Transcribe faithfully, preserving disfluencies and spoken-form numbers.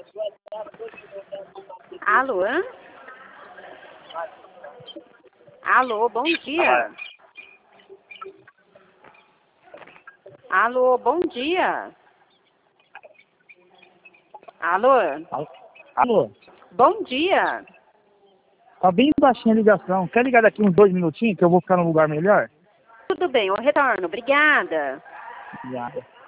Alô? Alô, bom dia. Alô, bom dia. Alô? Alô? Bom dia. Tá bem baixinha a ligação. Quer ligar daqui uns dois minutinhos que eu vou ficar num lugar melhor? Tudo bem, eu retorno. Obrigada. Obrigado.